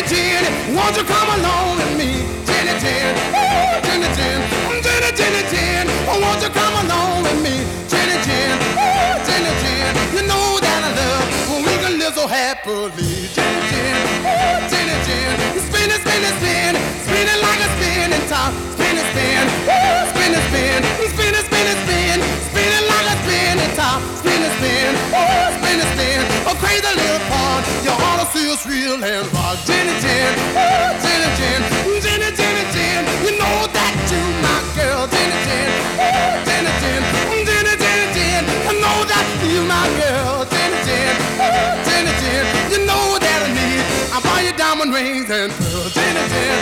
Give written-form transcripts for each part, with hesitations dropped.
Jenny, won't you come along with me? Jenny, Jenny, oh, Jenny, Jenny, Jenny, Jenny, Jenny, oh, won't you come along with me? Jenny, Jenny, oh, Jenny, Jenny, you know that I love when we can live so happily. Jenny, Jenny, oh, Jenny, Jenny, spin it, spin it, spin it, spin it like a spinning top. Spin it, spin, oh, spin it, spin, spin it, spin it, spin, spin it like a spinning top. Spin it, spin, oh, spin it, spin, a crazy little part. You ought to see us real and rock. Jenny, Jenny, oh, Jenny, Jenny, Jenny, Jenny, Jenny, you know that you my girl. Jenny, Jenny, oh, Jenny, Jenny, Jenny, Jenny, Jenny, I know that you my girl. Jenny, Jenny, oh, Jenny, Jenny, you know that I need. I buy you diamond rings and pearls. Jenny, Jenny,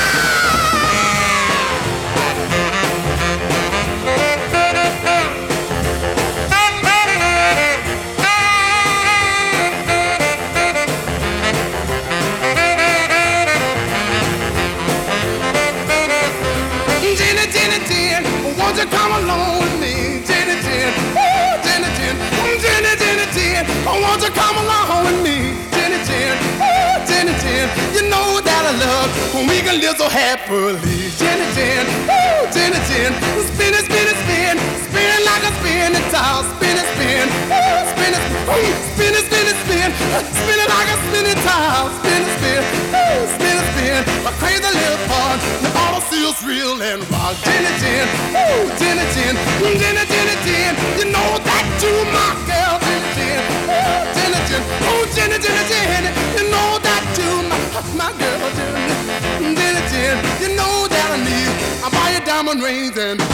won't you come along with me? Jenny, Jenny, oh, Jenny, Jenny, Jenny, Jenny, Jenny, oh, won't you come along with me? Jenny, Jenny, oh, Jenny, Jenny, you know that I love when we can live so happily. Jenny, Jenny, oh, Jenny, Jenny, spin it, spin it, spin, spin it like a spinning top. Spin it, spin, oh, spin it, spin it, spin it, spin, spin it like a spinning top. Spin it, spin, oh, spin it, spin, a crazy little part. You ought to see us real and rock. Jenny, Jenny, oh, Jenny, Jenny, Jenny, Jenny, Jenny, you know that you my girl. Jenny, Jenny, oh, Jenny, Jenny, oh, Jenny, Jenny, Jenny, you know that you my girl. Jenny, Jenny, Jenny, you know that I need. I buy you diamond rings and